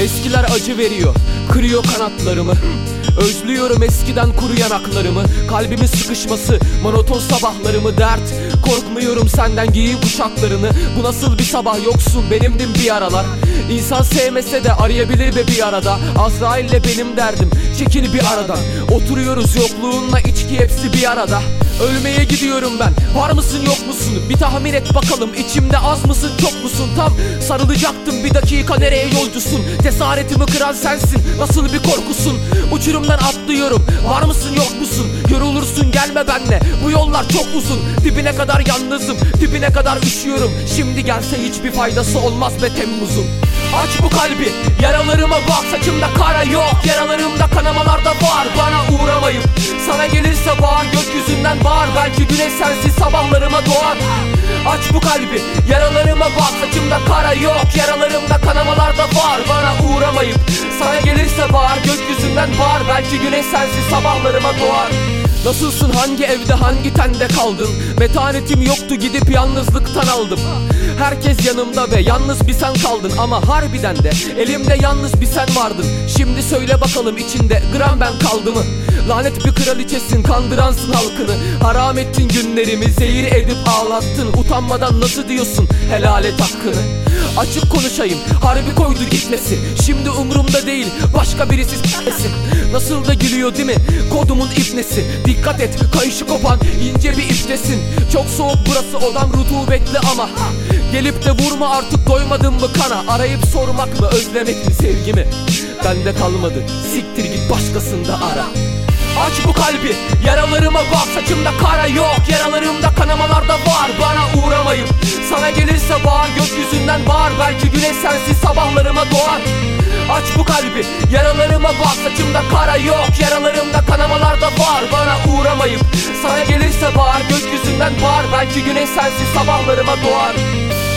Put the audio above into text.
Eskiler acı veriyor, kırıyor kanatlarımı. Özlüyorum eskiden kuru yanaklarımı. Kalbimin sıkışması, monoton sabahlarımı. Dert, korkmuyorum senden, giyin kuşaklarını. Bu nasıl bir sabah, yoksun benimdim bir aralar. İnsan sevmese de arayabilir be bir arada. Azrail'le benim derdim, çekil bir aradan. Oturuyoruz yokluğunla içki hepsi bir arada. Ölmeye gidiyorum ben, var mısın yok musun? Bir tahmin et bakalım, içimde az mısın çok musun? Tam sarılacaktım, bir dakika nereye yolcusun? Cesaretimi kıran sensin, nasıl bir korkusun? Uçurumdan atlıyorum, var mısın yok musun? Yorulursun gelme benle, bu yollar çok uzun. Dibine kadar yalnızım, dibine kadar üşüyorum. Şimdi gelse hiçbir faydası olmaz be Temmuz'un. Aç bu kalbi, yaralarıma bak. Saçımda kara yok, yaralarımda kanamalar da var. Bana uğramayıp sana gelirse bağır, gökyüzünden bağır. Belki güneş sensiz sabahlarıma doğar. Aç bu kalbi, yaralarıma bak. Saçımda kara yok, yaralarımda kanamalar da var. Bana uğramayıp sana gelirse bağır, gökyüzünden bağır. Belki güneş sensiz sabahlarıma doğar. Nasılsın, hangi evde hangi tende kaldın? Metanetim yoktu, gidip yalnızlıktan aldım. Herkes yanımda ve yalnız bir sen kaldın. Ama harbiden de elimde yalnız bir sen vardın. Şimdi söyle bakalım, içinde gram ben kaldı mı? Lanet bir kraliçesin, kandıransın halkını. Haram ettin günlerimi, zehir edip ağlattın. Utanmadan nasıl diyorsun helal et hakkını? Açık konuşayım, harbi koydu gitmesi. Şimdi umurumda değil, başka birisi s**mesi. Nasıl da gülüyor değil mi kodumun ibnesi? Dikkat et, kayışı kopan ince bir iptesin. Çok soğuk burası, odam rutubetli ama gelip de vurma artık, doymadın mı kana? Arayıp sormak mı, özlemek mi sevgimi? Bende kalmadı, siktir git başkasında ara. Aç bu kalbi, yaralarıma bak. Saçımda kara yok, yaralarımda kanamalar da var. Bana uğramayıp sana gelirse bağır, gökyüzünden bağır. Belki güneş sensiz sabahlarıma doğar. Aç bu kalbi, yaralarıma bak. Saçımda kara yok, yaralarımda kanamalar da var. Bana uğramayıp sana gelirse bağır, gökyüzünden bağır. Belki güneş sensiz sabahlarıma doğar.